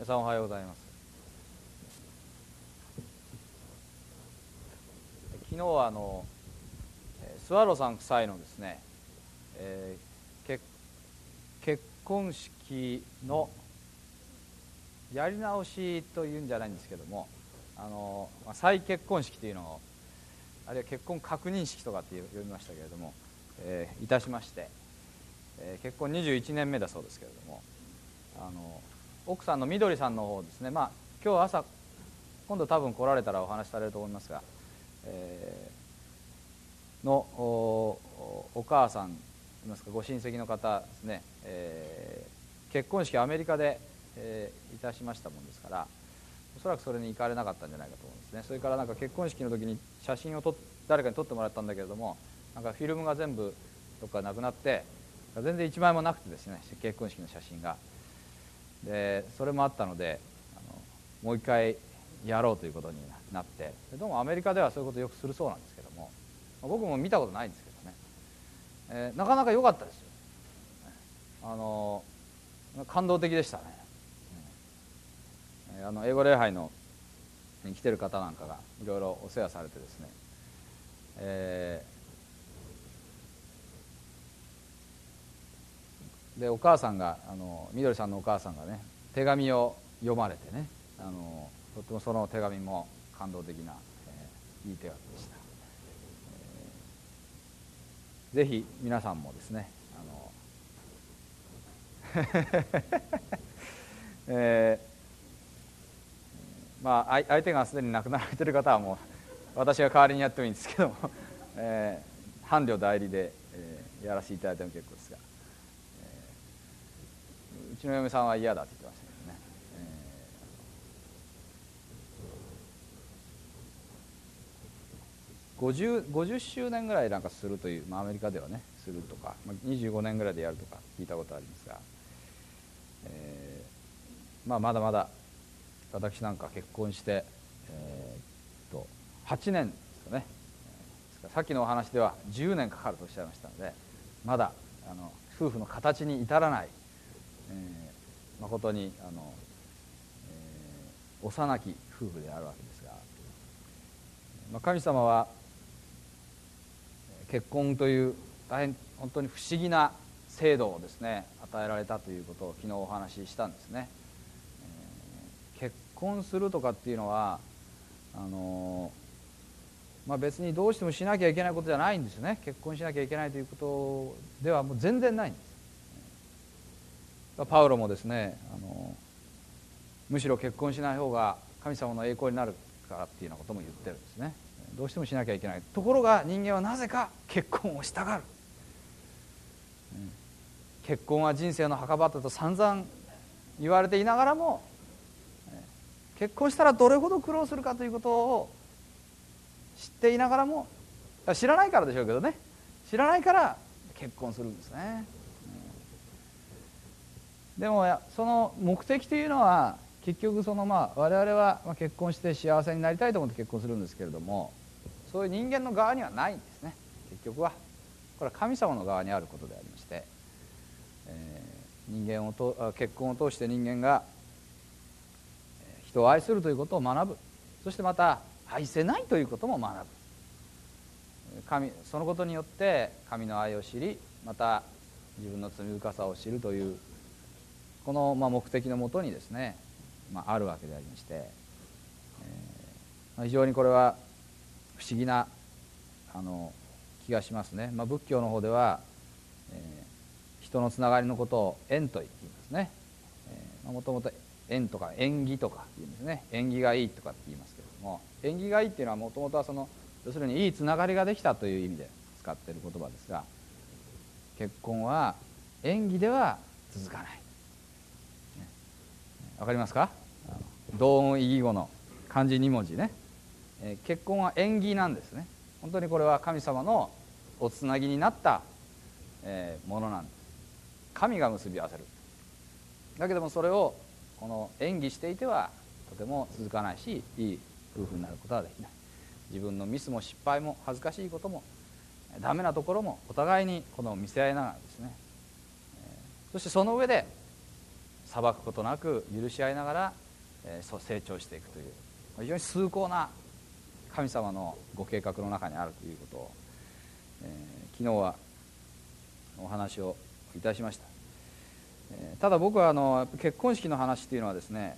皆さんおはようございます。昨日はスワローさん夫妻のですね、結婚式のやり直しというんじゃないんですけども、再結婚式というのを、あるいは結婚確認式とかって呼びましたけれども、いたしまして、結婚21年目だそうですけれども、奥さんのみどりさんの方ですね、今日朝今度多分来られたらお話しされると思いますが、のお母さんいますか、ご親戚の方ですね、結婚式アメリカで、いたしましたもんですから、おそらくそれに行かれなかったんじゃないかと思うんですね。それからなんか結婚式の時に写真を誰かに撮ってもらったんだけれども、なんかフィルムが全部どっかなくなって全然1枚もなくてですね、結婚式の写真が。でそれもあったのでもう一回やろうということになって、どうもアメリカではそういうことをよくするそうなんですけども、僕も見たことないんですけどね、なかなか良かったですよ。感動的でしたね。英語礼拝に来てる方なんかがいろいろお世話されてですね、でお母さんがみどりさんのお母さんがね、手紙を読まれてね、とってもその手紙も感動的な、いい手紙でした。ぜひ皆さんもですね、相手がすでに亡くなられている方はもう私が代わりにやってもいいんですけども、伴侶代理で、やらせていただいても結構ですが、うちの嫁さんは嫌だって言ってましたけどね、50周年ぐらいなんかするという、アメリカではねするとか、25年ぐらいでやるとか聞いたことありますが、まだまだ私なんか結婚して、8年ですかね。さっきのお話では10年かかるとおっしゃいましたので、まだ夫婦の形に至らない、誠に幼き夫婦であるわけですが、神様は結婚という大変本当に不思議な制度をですね与えられたということを昨日お話ししたんですね。結婚するとかっていうのは別にどうしてもしなきゃいけないことじゃないんですよね。結婚しなきゃいけないということではもう全然ないんです。パウロもですねむしろ結婚しない方が神様の栄光になるからっていうようなことも言ってるんですね。どうしてもしなきゃいけない。ところが人間はなぜか結婚をしたがる。結婚は人生の墓場だと散々言われていながらも、結婚したらどれほど苦労するかということを知っていながらも、知らないからでしょうけどね、知らないから結婚するんですね。でもその目的というのは結局我々は結婚して幸せになりたいと思って結婚するんですけれども、そういう人間の側にはないんですね。結局はこれは神様の側にあることでありまして、結婚を通して人間が人を愛するということを学ぶ。そしてまた愛せないということも学ぶ。そのことによって神の愛を知り、また自分の罪深さを知るというこの目的のもとにですね、あるわけでありまして、非常にこれは不思議な気がしますね。仏教の方では、人のつながりのことを縁と言いますね。もともと縁とか縁起とか言うんですね。縁起がいいとかって言いますけれども、縁起がいいっていうのはもともとは要するにいいつながりができたという意味で使っている言葉ですが、結婚は縁起では続かない。わかりますか？同音異義語の漢字2文字ね、結婚は縁起なんですね。本当にこれは神様のおつなぎになったものなんです。神が結び合わせる。だけどもそれをこの演技していてはとても続かないし、いい夫婦になることはできない。自分のミスも失敗も恥ずかしいこともダメなところもお互いにこの見せ合いながらですね、そしてその上で裁くことなく許し合いながら、成長していくという非常に崇高な神様のご計画の中にあるということを、昨日はお話をいたしました。ただ僕は結婚式の話というのはですね、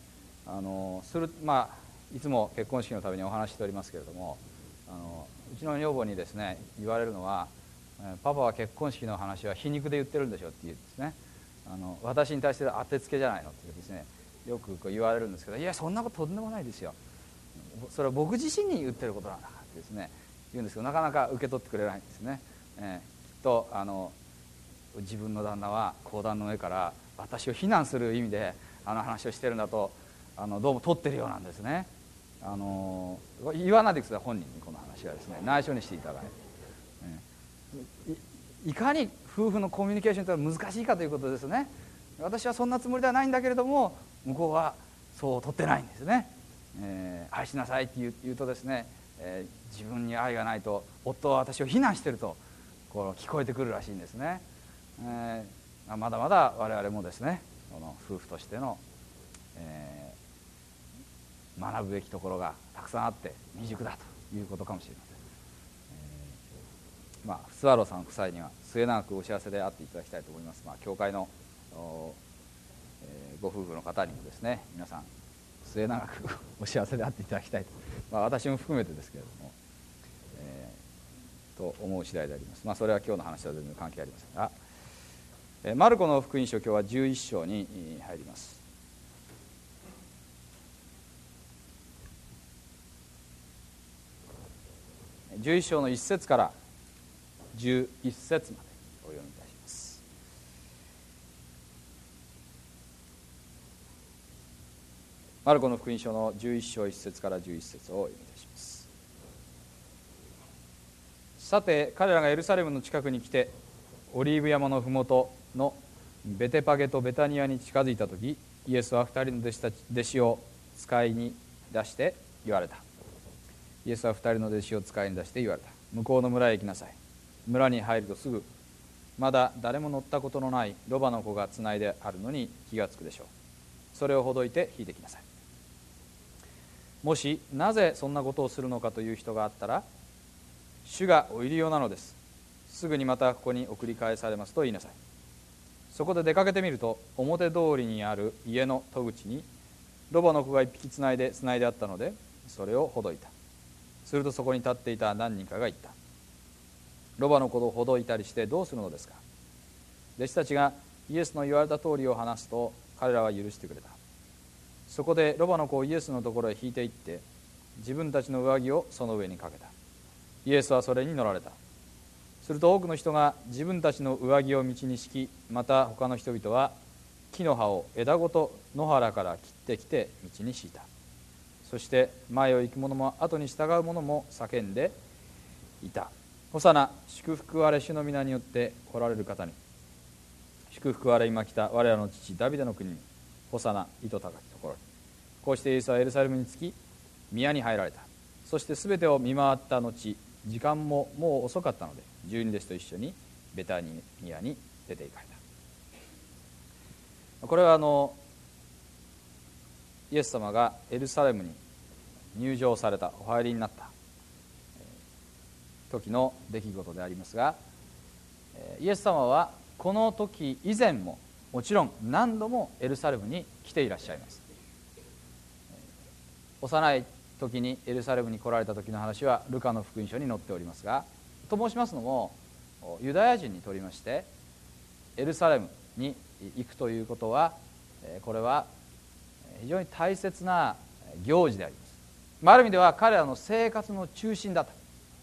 いつも結婚式のためにお話ししておりますけれども、うちの女房にですね言われるのは、パパは結婚式の話は皮肉で言ってるんでしょって言うんですね。私に対して当てつけじゃないのってですねよく言われるんですけど、いやそんなこととんでもないですよ、それは僕自身に言ってることなんだってですね言うんですけど、なかなか受け取ってくれないんですね。きっと自分の旦那は講談の上から私を非難する意味で話をしてるんだとどうも取ってるようなんですね。言わないでください、本人にこの話はですね内緒にしていただいて、いかに夫婦のコミュニケーションというのは難しいかということですね。私はそんなつもりではないんだけれども向こうはそう取ってないんですね。愛しなさいって言うとですね、自分に愛がないと夫は私を非難していると聞こえてくるらしいんですね。まだまだ我々もですねこの夫婦としての、学ぶべきところがたくさんあって未熟だということかもしれません。スワローさん夫妻には末永くお幸せであっていただきたいと思います。教会のご夫婦の方にもですね皆さん末永くお幸せであっていただきたいと、私も含めてですけれども、と思う次第であります。それは今日の話とは全然関係ありませんが、マルコの福音書、今日は11章に入ります。11章の1節から11節までお読みいたします。マルコの福音書の11章1節から11節をお読みいたします。さて彼らがエルサレムの近くに来てオリーブ山のふもとのベテパゲとベタニアに近づいたとき、イエスは2人の弟子を使いに出して言われた。イエスは2人の弟子を使いに出して言われた。向こうの村へ行きなさい。村に入るとすぐまだ誰も乗ったことのないロバの子がつないであるのに気がつくでしょう。それをほどいて引いてきなさい。もしなぜそんなことをするのかという人があったら、主がお入り用なのです。すぐにまたここに送り返されますと言いなさい。そこで出かけてみると、表通りにある家の戸口にロバの子が一匹つないであったので、それをほどいた。するとそこに立っていた何人かが言った。ロバの子をほどいたりしてどうするのですか。弟子たちがイエスの言われた通りを話すと、彼らは許してくれた。そこでロバの子をイエスのところへ引いていって、自分たちの上着をその上にかけた。イエスはそれに乗られた。すると多くの人が自分たちの上着を道に敷き、また他の人々は木の葉を枝ごと野原から切ってきて道に敷いた。そして前を行く者も後に従う者も叫んでいた。ホサナ、祝福あれ主の皆によって来られる方に。祝福あれ今来た我らの父ダビデの国に。ホサナ、糸高きところに。こうしてイエスはエルサレムに着き、宮に入られた。そしてすべてを見回った後、時間ももう遅かったので、12弟子と一緒にベタニアに出て行かれた。これはイエス様がエルサレムに入場された、お入りになった時の出来事でありますが、イエス様はこの時以前ももちろん何度もエルサレムに来ていらっしゃいます。幼い時にエルサレムに来られた時の話はルカの福音書に載っておりますが、と申しますのも、ユダヤ人にとりましてエルサレムに行くということは、これは非常に大切な行事であります。ある意味では彼らの生活の中心だと。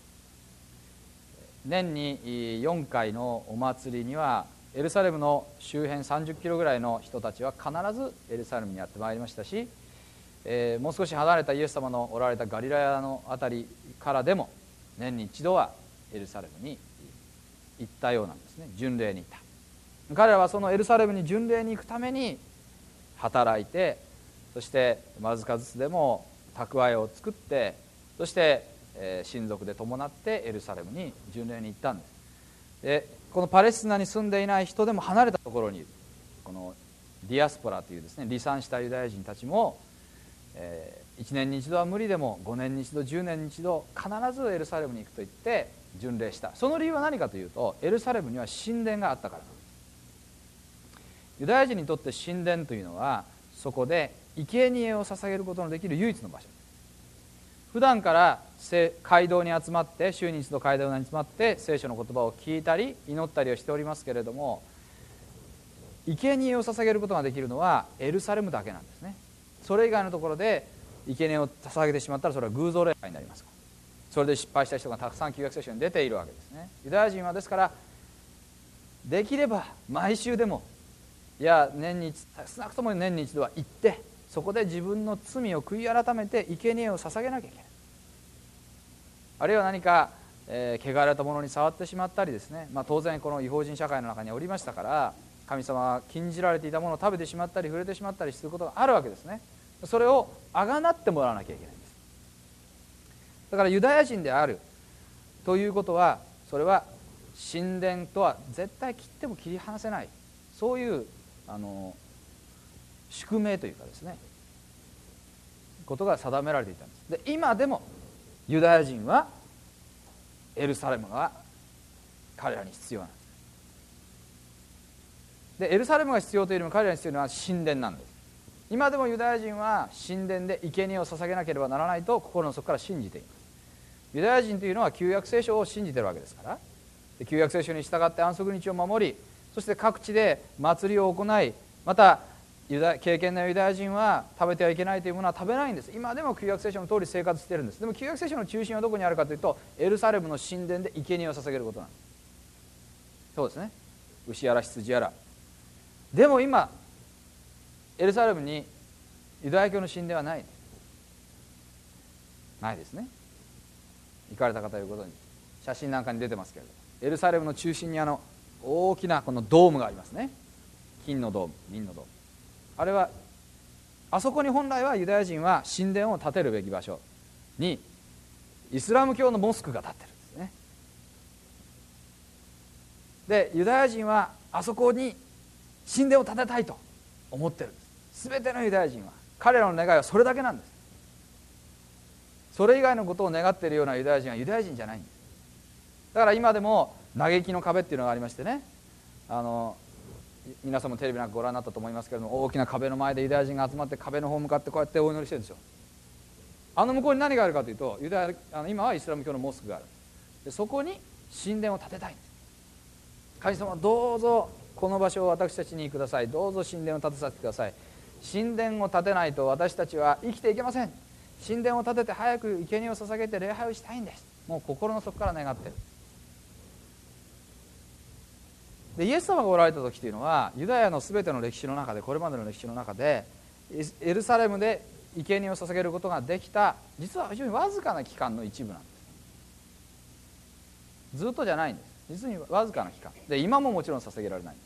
年に4回のお祭りにはエルサレムの周辺30キロぐらいの人たちは必ずエルサレムにやってまいりましたし、もう少し離れたイエス様のおられたガリラヤのあたりからでも年に一度はエルサレムに行ったようなんですね。巡礼に行った。彼らはそのエルサレムに巡礼に行くために働いて、そしてわずかずつでも蓄えを作って、そして親族で伴ってエルサレムに巡礼に行ったんです。でこのパレスチナに住んでいない人でも離れたところにいるこのディアスポラというですね、離散したユダヤ人たちも、1年に一度は無理でも5年に一度10年に一度必ずエルサレムに行くと言って巡礼した。その理由は何かというと、エルサレムには神殿があったからなんです。ユダヤ人にとって神殿というのは、そこで生贄を捧げることのできる唯一の場所。普段から街道に集まって、週に一度街道に集まって聖書の言葉を聞いたり祈ったりをしておりますけれども、生贄を捧げることができるのはエルサレムだけなんですね。それ以外のところで生贄を捧げてしまったら、それは偶像礼拝になりますから、それで失敗した人がたくさん旧約聖書に出ているわけですね。ユダヤ人はですから、できれば毎週でも、いや年に少なくとも年に一度は行って、そこで自分の罪を悔い改めて生贄を捧げなきゃいけない。あるいは何か、汚れたものに触ってしまったりですね、当然この違法人社会の中におりましたから、神様が禁じられていたものを食べてしまったり触れてしまったりすることがあるわけですね。それをあがなってもらわなきゃいけないんです。だからユダヤ人であるということは、それは神殿とは絶対切っても切り離せない、そういう宿命というかですね、ことが定められていたんです。で、今でもユダヤ人はエルサレムが彼らに必要なんです。で、エルサレムが必要というよりも彼らに必要なのは神殿なんです。今でもユダヤ人は神殿で生贄を捧げなければならないと心の底から信じています。ユダヤ人というのは旧約聖書を信じているわけですから、で旧約聖書に従って安息日を守り、そして各地で祭りを行い、また敬虔なユダヤ人は食べてはいけないというものは食べないんです。今でも旧約聖書の通り生活しているんです。でも旧約聖書の中心はどこにあるかというと、エルサレムの神殿で生贄を捧げることなんです。そうですね、牛やら羊やら。でも今エルサレムにユダヤ教の神殿はないですね。行かれた方いうことに写真なんかに出てますけれども、エルサレムの中心に大きなこのドームがありますね。金のドーム、銀のドーム。あれはあそこに本来はユダヤ人は神殿を建てるべき場所にイスラム教のモスクが建ってるんですね。で、ユダヤ人はあそこに神殿を建てたいと思ってるんです。全てのユダヤ人は、彼らの願いはそれだけなんです。それ以外のことを願っているようなユダヤ人はユダヤ人じゃないんです。だから今でも嘆きの壁っていうのがありましてね、皆さんもテレビなんかご覧になったと思いますけれども、大きな壁の前でユダヤ人が集まって壁の方向かってこうやってお祈りしてるんですよ。向こうに何があるかというと、今はイスラム教のモスクがある。でそこに神殿を建てたいんです。神様、どうぞこの場所を私たちにください。どうぞ神殿を建てさせてください。神殿を建てないと私たちは生きていけません。神殿を建てて早く生贄を捧げて礼拝をしたいんです。もう心の底から願っている。で、イエス様がおられた時というのは、ユダヤの全ての歴史の中で、これまでの歴史の中でエルサレムで生贄を捧げることができた、実は非常にわずかな期間の一部なんです。ずっとじゃないんです。実にわずかな期間で、今ももちろん捧げられないんです。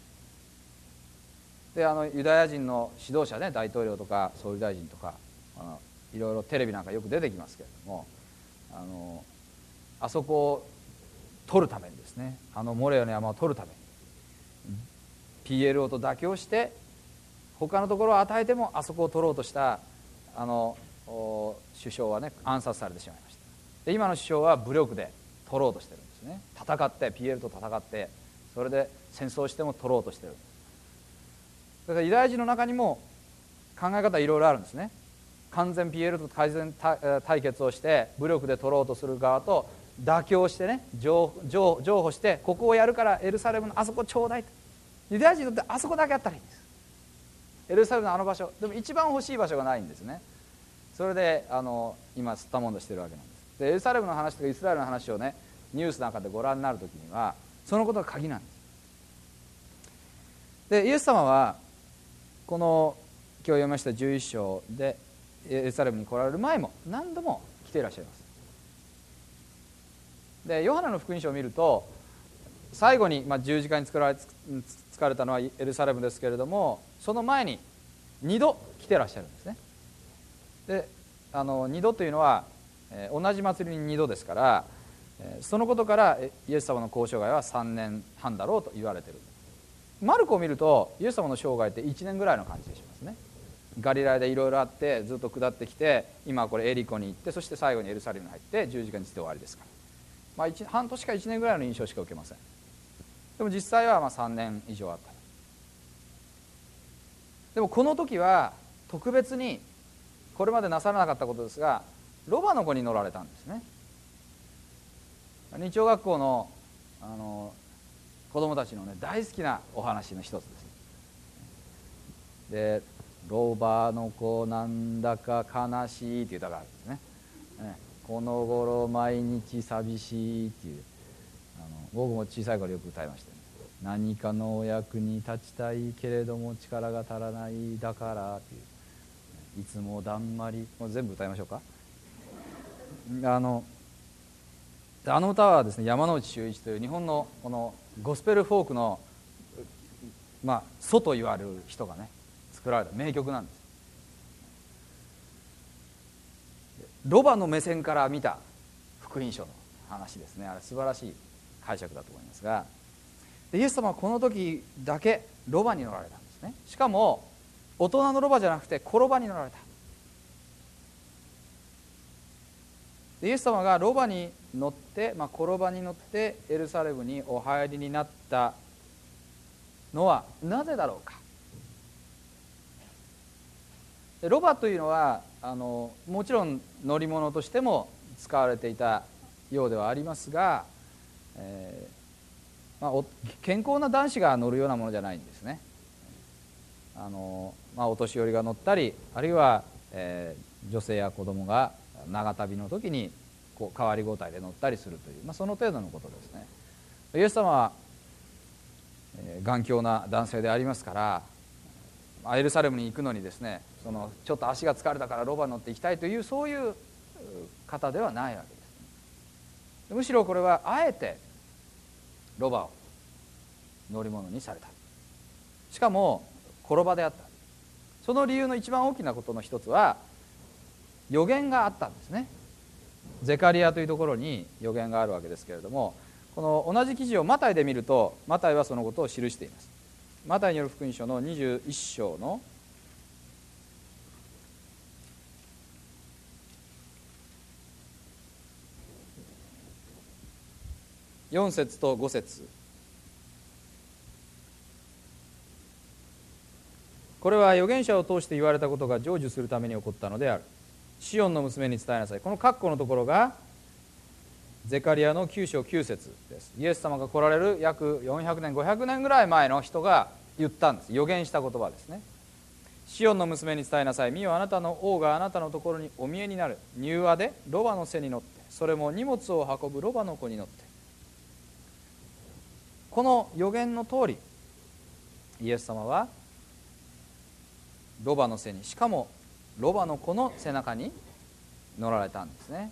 で、ユダヤ人の指導者ね、大統領とか総理大臣とかいろいろテレビなんかよく出てきますけれども、あそこを取るためにですね、モレアの山を取るために PLO と妥協して他のところを与えてもあそこを取ろうとした首相はね、暗殺されてしまいました。で、今の首相は武力で取ろうとしてるんですね。戦って PL と戦って、それで戦争しても取ろうとしてる。だからユダヤ人の中にも考え方いろいろあるんですね。完全 PL と対決をして武力で取ろうとする側と、妥協してね、譲歩して、ここをやるからエルサレムのあそこちょうだいと。ユダヤ人にとってあそこだけあったらいいんです。エルサレムのあの場所でも一番欲しい場所がないんですね。それで今吸ったもんだしてるわけなんです。で、エルサレムの話とかイスラエルの話をね、ニュースなんかでご覧になるときにはそのことが鍵なんです。で、イエス様はこの今日読みました11章でエルサレムに来られる前も何度も来ていらっしゃいます。で、ヨハネの福音書を見ると、最後に十字架につかれたのはエルサレムですけれども、その前に2度来てらっしゃるんですね。で、2度というのは同じ祭りに2度ですから、そのことからイエス様の交渉外は3年半だろうと言われている。 マルコを見るとイエス様の生涯って1年ぐらいの感じがしますね。ガリラヤでいろいろあってずっと下ってきて、今これエリコに行って、そして最後にエルサレムに入って十字架について終わりですから、半年か1年ぐらいの印象しか受けません。でも実際は3年以上あった。でもこの時は特別にこれまでなさらなかったことですが、ロバの子に乗られたんですね。日曜学校の子供たちのね、大好きなお話の一つです。で、ロバの子なんだか悲しいっていう歌があるんですね。この頃毎日寂しいっていう、僕も小さい頃よく歌いましたね。何かのお役に立ちたいけれども力が足らないだからっていう、いつもだんまり、もう全部歌いましょうか。あの歌はですね、山内修一という日本のこのゴスペルフォークの祖と言われる人がね作られた名曲なんです。ロバの目線から見た福音書の話ですね。あれ素晴らしい解釈だと思いますが、イエス様はこの時だけロバに乗られたんですね。しかも大人のロバじゃなくて小ロバに乗られた。イエス様がロバに乗って、小ロバに乗ってエルサレムにお入りになったのはなぜだろうか。ロバというのはもちろん乗り物としても使われていたようではありますが、健康な男子が乗るようなものじゃないんですね。お年寄りが乗ったり、あるいは、女性や子供が長旅の時に代わり交代で乗ったりするという、その程度のことですね。イエス様は、頑強な男性でありますから、エルサレムに行くのにですね、ちょっと足が疲れたからロバに乗って行きたいという、そういう方ではないわけです。むしろこれはあえてロバを乗り物にされた。しかも小ロバであった。その理由の一番大きなことの一つは予言があったんですね。ゼカリアというところに予言があるわけですけれども、この同じ記事をマタイで見ると、マタイはそのことを記しています。マタイによる福音書の21章の4節と5節。これは預言者を通して言われたことが成就するために起こったのである。シオンの娘に伝えなさい。この括弧のところがゼカリアの9章9節です。イエス様が来られる約400年500年ぐらい前の人が言ったんです。予言した言葉ですね。シオンの娘に伝えなさい。見よ、あなたの王があなたのところにお見えになる。柔和でロバの背に乗って、それも荷物を運ぶロバの子に乗って。この予言の通り、イエス様はロバの背に、しかもロバの子の背中に乗られたんですね。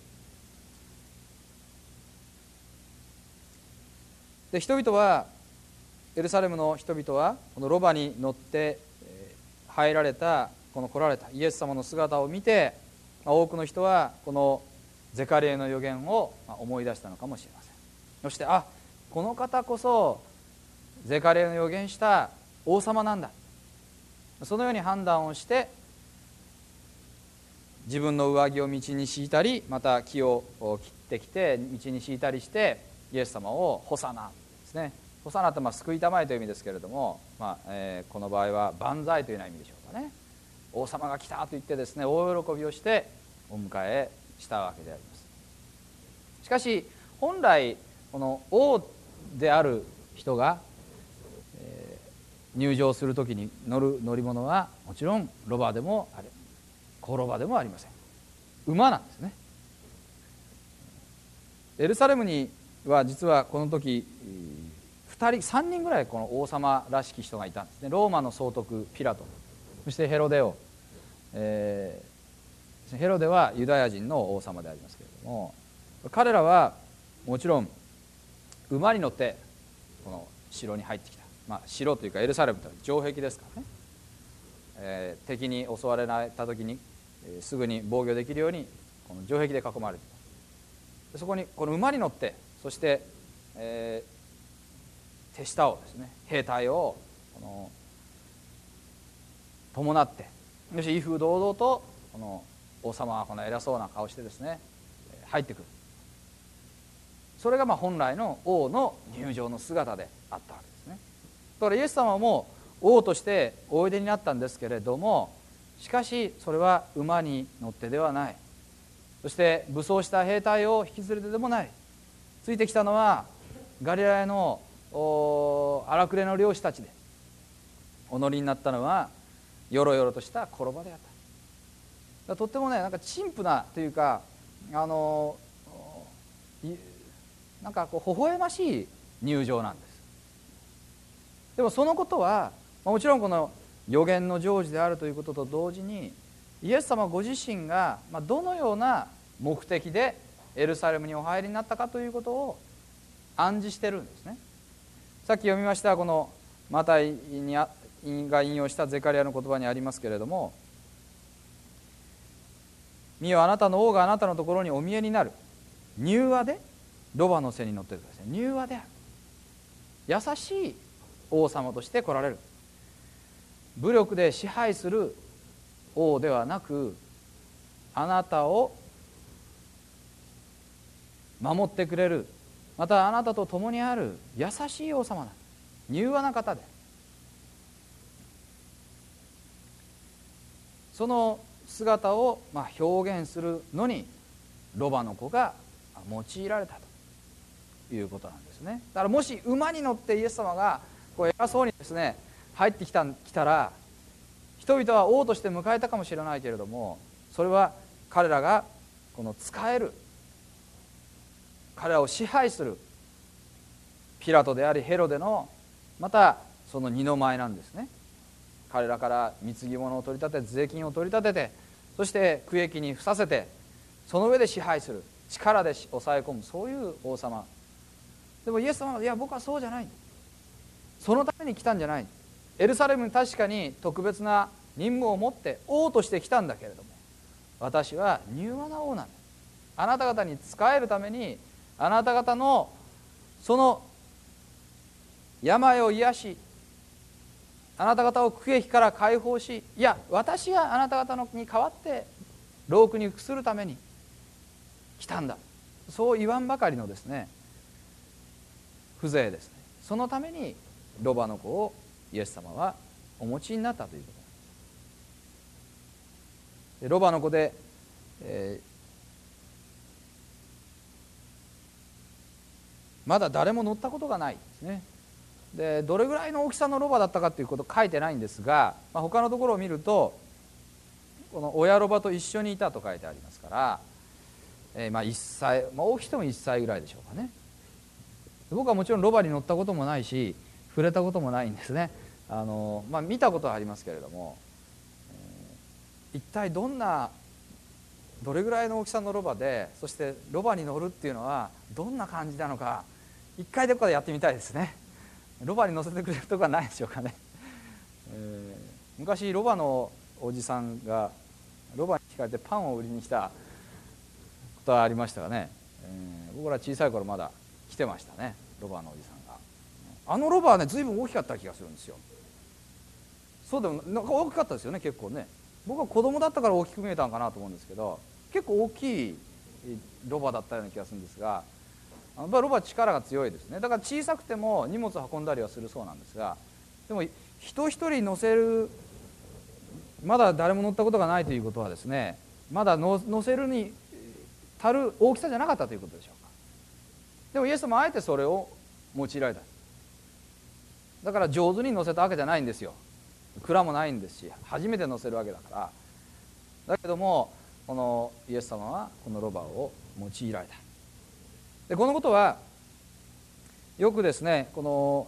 で、人々は、エルサレムの人々はこのロバに乗って入られた、この来られたイエス様の姿を見て、多くの人はこのゼカリアの予言を思い出したのかもしれません。そして、この方こそゼカリアの予言した王様なんだ、そのように判断をして、自分の上着を道に敷いたり、また木を切ってきて道に敷いたりして、イエス様をホサナですね。ホサナって救いたまえという意味ですけれども、この場合は万歳というような意味でしょうかね。王様が来たと言ってですね、大喜びをしてお迎えしたわけであります。しかし本来この王である人が入場するときに乗る乗り物はもちろんロバでもあれ、小ロバでもありません。馬なんですね。エルサレムには実はこの時3人ぐらいこの王様らしき人がいたんですね。ローマの総督ピラト、そしてヘロデ王、ヘロデはユダヤ人の王様でありますけれども、彼らはもちろん馬に乗ってこの城に入ってきた。城というかエルサレムというのは城壁ですからね、敵に襲われた時にすぐに防御できるようにこの城壁で囲まれていた。そこにこの馬に乗って、そして、 手下をですね、兵隊を伴って、よし威風堂々とこの王様はこの偉そうな顔してですね入ってくる。それが本来の王の入場の姿であったわけですね。だからイエス様も王としておいでになったんですけれども、しかしそれは馬に乗ってではない、そして武装した兵隊を引き連れてでもない。ついてきたのはガリラヤの荒くれの漁師たちで、お乗りになったのはよろよろとした転ばであった。とってもね、なんか陳腐なというか、なんかこう微笑ましい入場なんです。でもそのことはもちろんこの預言の成就であるということと同時に、イエス様ご自身がどのような目的でエルサレムにお入りになったかということを暗示してるんですね。さっき読みましたこのマタイが引用したゼカリヤの言葉にありますけれども、見よあなたの王があなたのところにお見えになる、柔和でロバの背に乗ってください。柔和である、優しい王様として来られる。武力で支配する王ではなく、あなたを守ってくれる、またあなたと共にある優しい王様だ。柔和な方で、その姿を表現するのにロバの子が用いられたということなんですね。だからもし馬に乗ってイエス様がこう偉そうにですね入ってきたら、人々は王として迎えたかもしれないけれども、それは彼らがこの仕える、彼らを支配するピラトでありヘロデのまたその二の舞なんですね。彼らから貢ぎ物を取り立て、税金を取り立てて、そして区役に付させて、その上で支配する、力で抑え込む、そういう王様。でもイエス様は、いや僕はそうじゃない、そのために来たんじゃない。エルサレムに確かに特別な任務を持って王として来たんだけれども、私は柔和な王なんだ。あなた方に仕えるために、あなた方のその病を癒し、あなた方を苦役から解放し、いや私があなた方に代わって労苦に服するために来たんだ、そう言わんばかりのですね風情ですね。そのためにロバの子をイエス様はお持ちになったということで、ロバの子で、まだ誰も乗ったことがないですね。でどれぐらいの大きさのロバだったかということ書いてないんですが、他のところを見るとこの親ロバと一緒にいたと書いてありますから、1歳、大きくても1歳ぐらいでしょうかね。僕はもちろんロバに乗ったこともないし触れたこともないんですね。見たことはありますけれども、一体どれぐらいの大きさのロバで、そしてロバに乗るっていうのはどんな感じなのか、一回どこかでやってみたいですね。ロバに乗せてくれるとこはないでしょうかね。昔ロバのおじさんがロバに引かれてパンを売りに来たことはありましたがね、僕ら小さい頃まだ来てましたね、ロバのおじさんが。あのロバはね随分大きかった気がするんですよ。そうでもなんか大きかったですよね、結構ね。僕は子供だったから大きく見えたのかなと思うんですけど、結構大きいロバだったような気がするんですが、やっぱりロバは力が強いですね。だから小さくても荷物を運んだりはするそうなんですが、でも人一人乗せる、まだ誰も乗ったことがないということはですね、まだ乗せるに足る大きさじゃなかったということでしょうか。でもイエス様はあえてそれを用いられた。だから上手に乗せたわけじゃないんですよ。蔵もないんですし、初めて乗せるわけだから。だけどもこのイエス様はこのロバを用いられた。でこのことはよくですね、この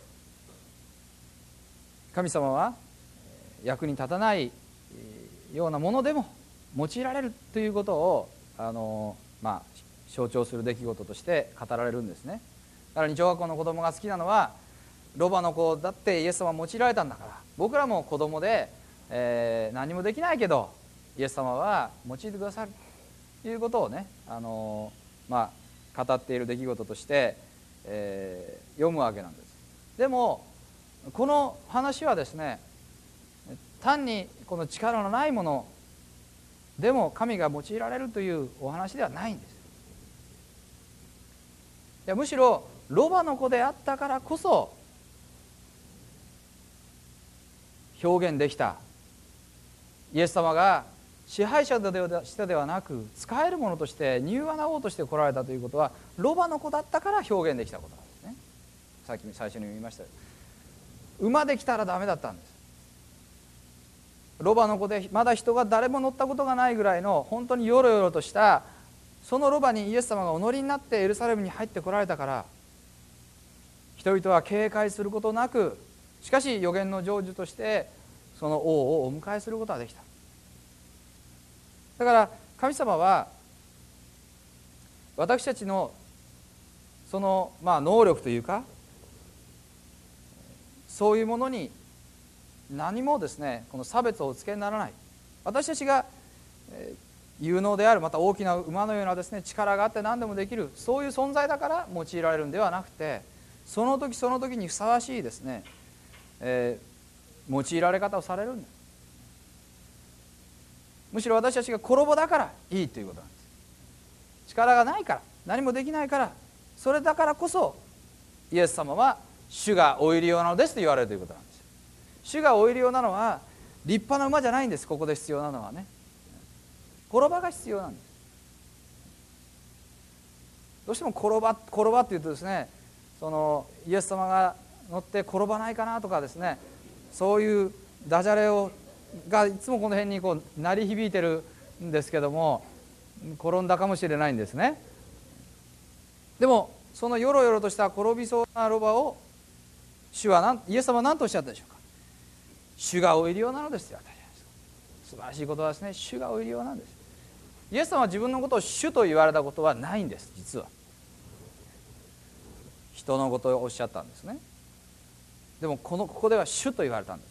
神様は役に立たないようなものでも用いられるということを象徴する出来事として語られるんですね。だから日曜学校の子供が好きなのは、ロバの子だってイエス様は用いられたんだから、僕らも子供で、何もできないけどイエス様は用いてくださるということをね、語っている出来事として、読むわけなんです。 でもこの話はですね、単にこの力のないものでも神が用いられるというお話ではないんです。いや、むしろロバの子であったからこそ表現できた、イエス様が支配者としてではなく使えるものとして柔和な王として来られたということは、ロバの子だったから表現できたことなんですね。さっき最初に言いましたように、馬で来たらダメだったんです。ロバの子でまだ人が誰も乗ったことがないぐらいの本当にヨロヨロとしたそのロバにイエス様がお乗りになってエルサレムに入ってこられたから、人々は警戒することなく、しかし預言の成就としてその王をお迎えすることができた。だから神様は私たちのその能力というか、そういうものに何もですね、この差別をおつけにならない。私たちが有能である、また大きな馬のようなですね、力があって何でもできる、そういう存在だから用いられるんではなくて、その時その時にふさわしいですね、用いられ方をされるんです。むしろ私たちが転ぼだからいいということなんです。力がないから、何もできないから、それだからこそイエス様は主がお入り用なのですと言われるということなんです。主がお入り用なのは立派な馬じゃないんです。ここで必要なのはね、転ばが必要なんです。どうしても転ばっていうとですね、そのイエス様が乗って転ばないかなとかですね、そういうダジャレがいつもこの辺にこう鳴り響いてるんですけども、転んだかもしれないんですね。でもそのヨロヨロとした転びそうなロバをイエス様は何とおっしゃったでしょうか。主がお入り用なのですよ。素晴らしいことはですね、主がお入り用なんです。イエス様は自分のことを主と言われたことはないんです。実は人のことをおっしゃったんですね。でもここでは主と言われたんです。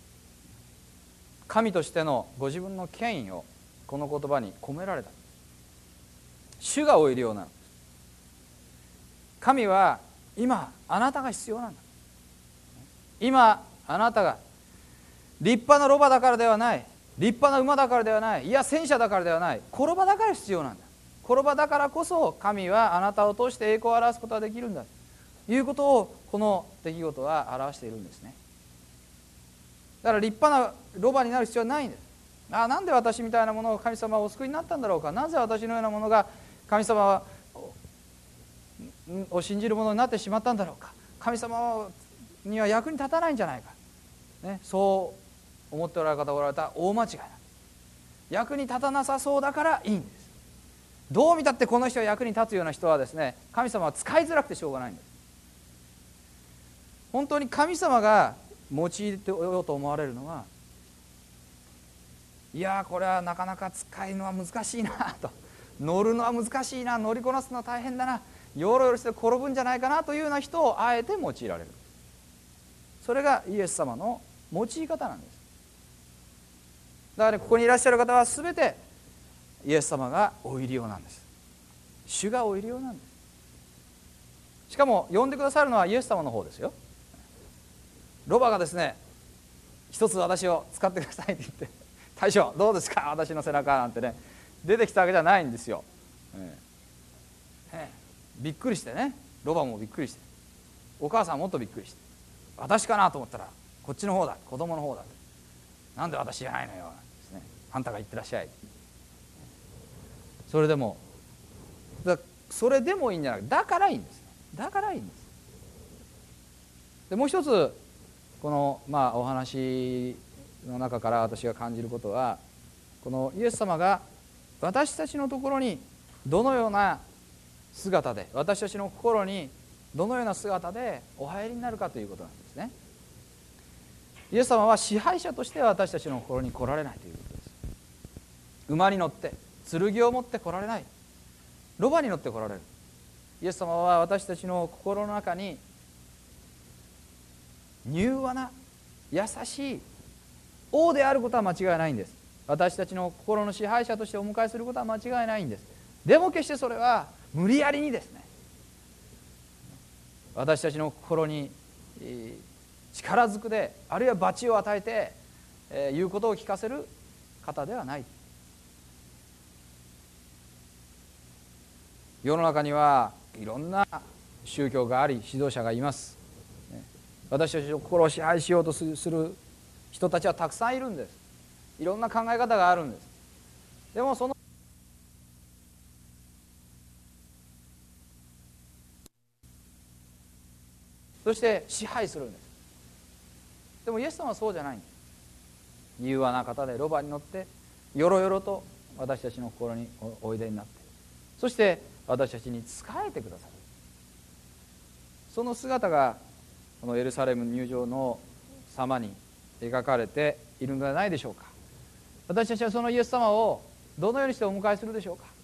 神としてのご自分の権威をこの言葉に込められた。主がお入り用なのです。神は今あなたが必要なんだ。今あなたが立派なロバだからではない、立派な馬だからではない、いや戦車だからではない、転ばだから必要なんだ。転ばだからこそ神はあなたを通して栄光を表すことができるんだということを、この出来事は表しているんですね。だから立派なロバになる必要はないんです。なんで私みたいなものを神様はお救いになったんだろうか、なぜ私のようなものが神様を信じるものになってしまったんだろうか、神様には役に立たないんじゃないか、ね、そう思っておられる方がおられたら大間違いだ。役に立たなさそうだからいいんです。どう見たってこの人が役に立つような人はですね、神様は使いづらくてしょうがないんです。本当に神様が用いてようと思われるのは、いやこれはなかなか使うのは難しいなと、乗るのは難しいな、乗りこなすのは大変だな、ヨロヨロして転ぶんじゃないかなというような人をあえて用いられる。それがイエス様の用い方なんです。だから、ここにいらっしゃる方は全てイエス様がお入り用なんです。主がお入り用なんです。しかも呼んでくださるのはイエス様の方ですよ。ロバがですね、一つ私を使ってくださいって言って、大将どうですか私の背中なんてね、出てきたわけじゃないんですよ。びっくりしてね、ロバもびっくりして、お母さんもっとびっくりして、私かなと思ったらこっちの方だ、子供の方だ、なんで私じゃないのよですね、あんたが言ってらっしゃい。それでもいいんじゃなくて、だからいいんです。だからいいんです。でもう一つこのお話の中から私が感じることは、このイエス様が私たちのところにどのような姿で、私たちの心にどのような姿でお入りになるかということなんですね。イエス様は支配者として私たちの心に来られないということです。馬に乗って剣を持って来られない、ロバに乗って来られる。イエス様は私たちの心の中に柔和な優しい王であることは間違いないんです。私たちの心の支配者としてお迎えすることは間違いないんです。でも決してそれは無理やりにですね、私たちの心に力ずくで、あるいは罰を与えて、言うことを聞かせる方ではない。世の中にはいろんな宗教があり、指導者がいます。私たちの心を支配しようとする人たちはたくさんいるんです。いろんな考え方があるんです。でもそして支配するんです。でもイエス様はそうじゃないんです。柔和な方でロバに乗ってよろよろと私たちの心においでになって、そして私たちに仕えてくださる、その姿がこのエルサレム入場の様に描かれているのではないでしょうか。私たちはそのイエス様をどのようにしてお迎えするでしょうか。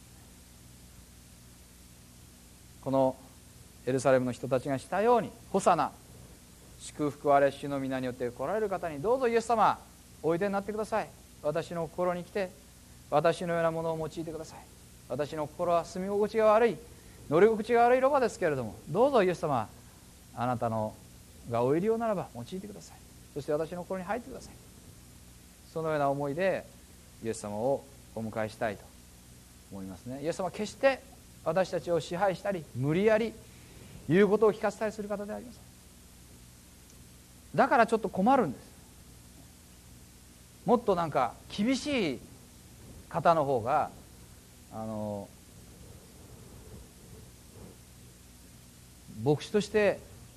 このエルサレムの人たちがしたように、ホサナ、祝福あれ主の皆によって来られる方にどうぞイエス様おいでになってください。私の心に来て私のようなものを用いてください。私の心は住み心地が悪い、乗り心地が悪いロバですけれども、どうぞイエス様あなたのがお入りようならば用いてください。そして私の心に入ってください。そのような思いでイエス様をお迎えしたいと思いますね。イエス様は決して私たちを支配したり無理やり言うことを聞かせたりする方ではありません。だからちょっと困るんです。もっとなんか厳しい方の方が牧師として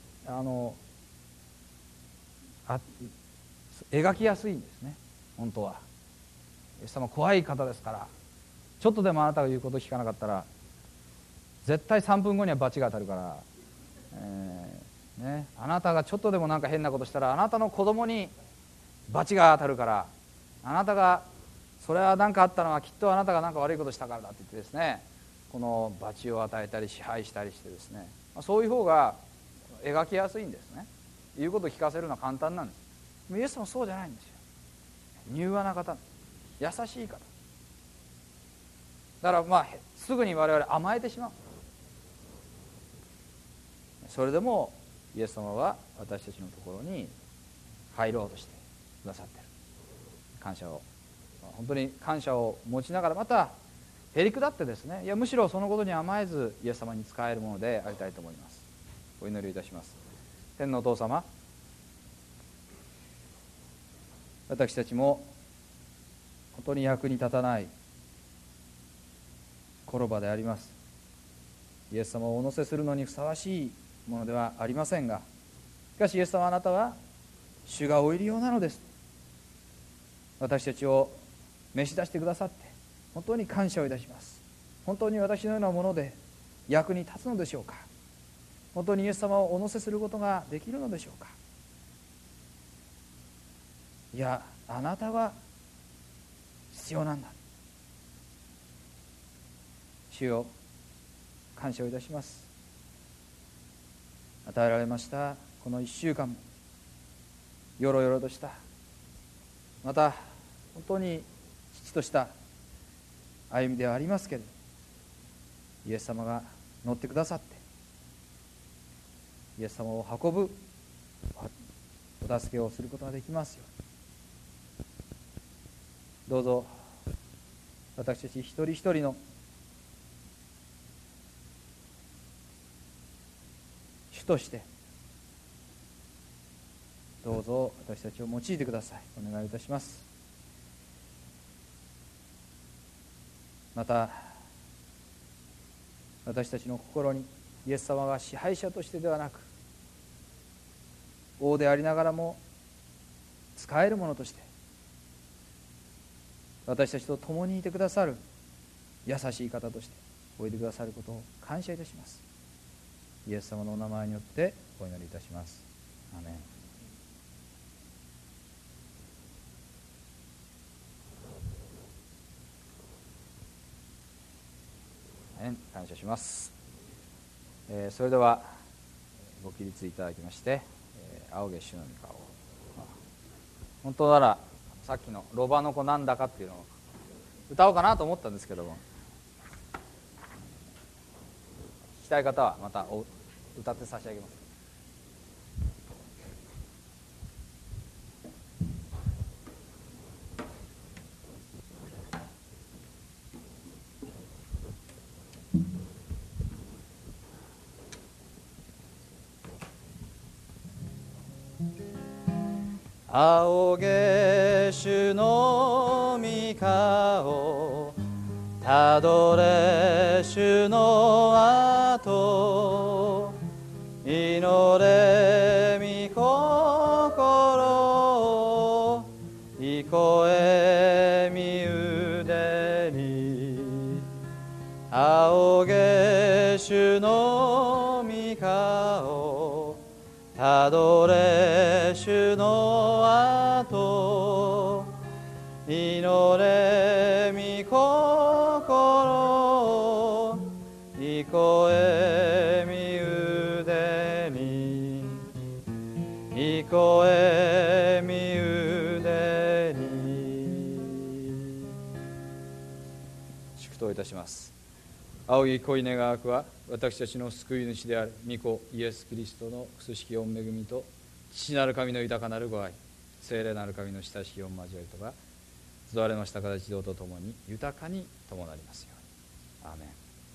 描きやすいんですね。本当はイエス様怖い方ですから、ちょっとでもあなたが言うことを聞かなかったら絶対3分後には罰が当たるから、あなたがちょっとでもなんか変なことしたらあなたの子供に罰が当たるから、あなたがそれは何かあったのはきっとあなたが何か悪いことしたからだって言ってですね、この罰を与えたり支配したりしてですね、そういう方が描きやすいんですね。言うことを聞かせるのは簡単なんです。イエスもそうじゃないんですよ。柔和な方、優しい方だからすぐに我々甘えてしまう。それでもイエス様は私たちのところに入ろうとしてくださっている。本当に感謝を持ちながら、またへりくだってですね、むしろそのことに甘えずイエス様に仕えるものでありたいと思います。お祈りいたします。天のお父様、私たちも本当に役に立たない転ばであります。イエス様をお乗せするのにふさわしいものではありませんが、しかしイエス様、あなたは主がお入りようなのです。私たちを召し出してくださって本当に感謝をいたします。本当に私のようなもので役に立つのでしょうか。本当にイエス様をお乗せすることができるのでしょうか。いや、あなたは必要なんだ。主よ、感謝をいたします。与えられましたこの1週間もよろよろとした、また本当に父とした歩みではありますけれど、イエス様が乗ってくださってイエス様を運ぶお助けをすることができますように、どうぞ私たち一人一人の主としてどうぞ私たちを用いてください。お願いいたします。また私たちの心にイエス様が支配者としてではなく王でありながらも使えるものとして私たちと共にいてくださる優しい方としておいでくださることを感謝いたします。イエス様のお名前によってお祈りいたします。アーメン。感謝します。それではご起立いただきまして、仰げ主の御顔を、本当ならさっきのロバの子なんだかっていうのを歌おうかなと思ったんですけども、聞きたい方はまた歌って差し上げます。 仰げ主の御顔、たどれ主の後、祈れ御心、いこえ身腕に。仰げ主の御顔、たどれ主の後、祈れ御心、いこえ身腕に、いこえ身腕に。祝祷いたします。仰ぎ恋願わくは、私たちの救い主である御子イエス・キリストの父子御恵みと、父なる神の豊かなるご愛、聖霊なる神の親しき御交わりとが、集われました方一同とともに豊かに共なりますように。アー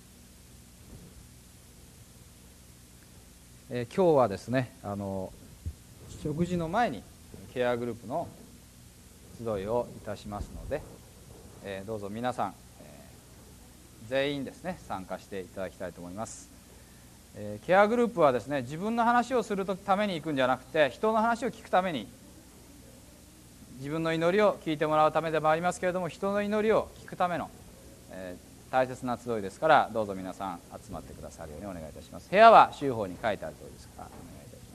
メン。今日はですね、食事の前にケアグループの集いをいたしますので、どうぞ皆さん、全員ですね参加していただきたいと思います。ケアグループはですね、自分の話をするために行くんじゃなくて、人の話を聞くために、自分の祈りを聞いてもらうためでもありますけれども、人の祈りを聞くための、大切な集いですから、どうぞ皆さん集まってくださるようにお願いいたします。部屋は州法に書いてある通りですからお願いいたし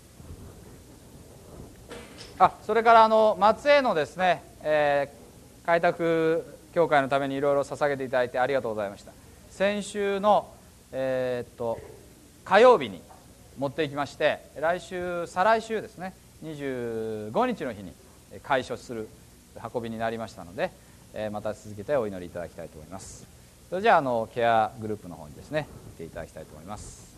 ます。それから松江のですね、開拓教会のためにいろいろ捧げていただいてありがとうございました。先週の、火曜日に持っていきまして、再来週ですね、25日の日に開所する運びになりましたので、また続けてお祈りいただきたいと思います。それじゃあケアグループの方にですね行っていただきたいと思います。